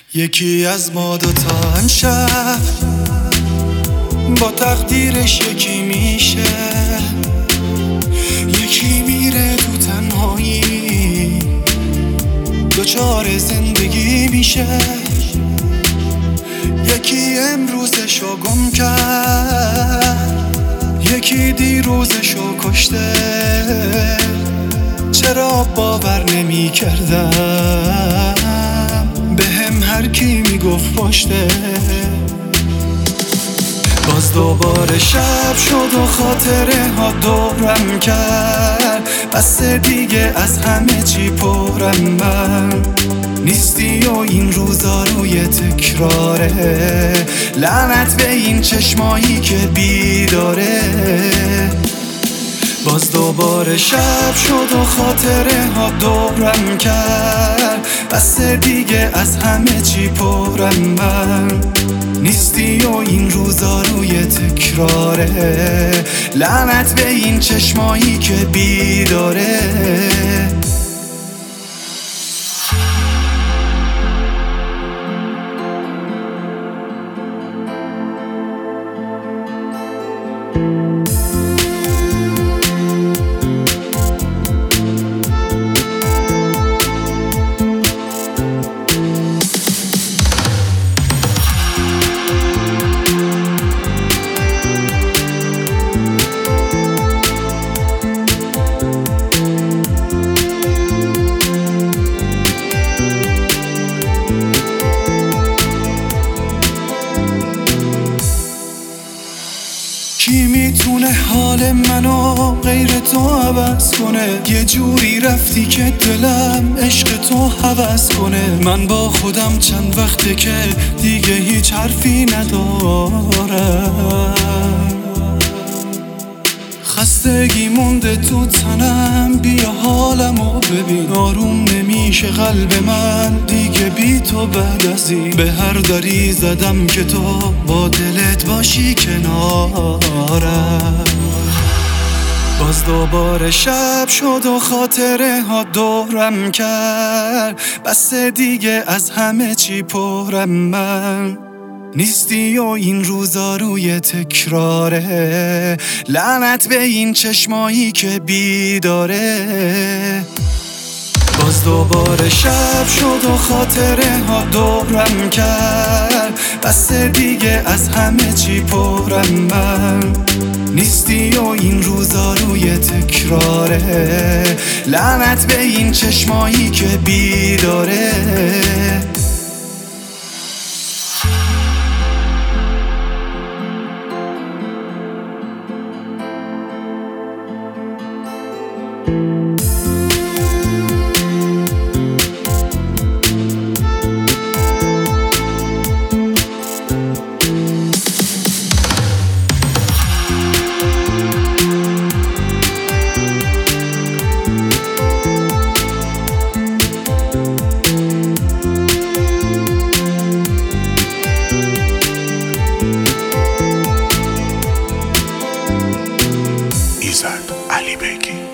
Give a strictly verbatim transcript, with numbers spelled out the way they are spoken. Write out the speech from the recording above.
یکی از ما دوتا امشب با تقدیرش یکی میشه، یکی میره تو تنهایی دوچار زندگی میشه، یکی امروزشو گم کرد، یکی دیروزشو کشته. چرا باور نمی کردم به هم هر کی میگفت پشته. باز دوباره شب شد و خاطره ها دورم کرد، بس دیگه از همه چی پرم من نیستی و این روزا روی تکراره. لعنت به این چشمایی که بیداره. باز دوباره شب شد و خاطره ها دورم کرد، بس دیگه از همه چی پرم من نیستی و این روزا روی تکراره. لعنت به این چشمایی که بیداره. کی میتونه حال منو غیر تو عوض کنه؟ یه جوری رفتی که دلم عشق تو هوس کنه. من با خودم چند وقته که دیگه هیچ حرفی ندارم، خستگی مونده تو تنم. بیا حالمو ببین، آروم نمیشه قلب من دیگه بی تو. بعد از این به هر دری زدم که تو با دلت باشی کنارم. باز دوباره شب شد و خاطره ها دورم کرد، بس دیگه از همه چی پرم من نیستی و این روزا روی تکراره. لعنت به این چشمایی که بیداره. باز دوباره شب شد و خاطره ها دورم کرد، بس دیگه از همه چی پرم من نیستی و این روزا روی تکراره. لعنت به این چشمایی که بیداره. علی بیگی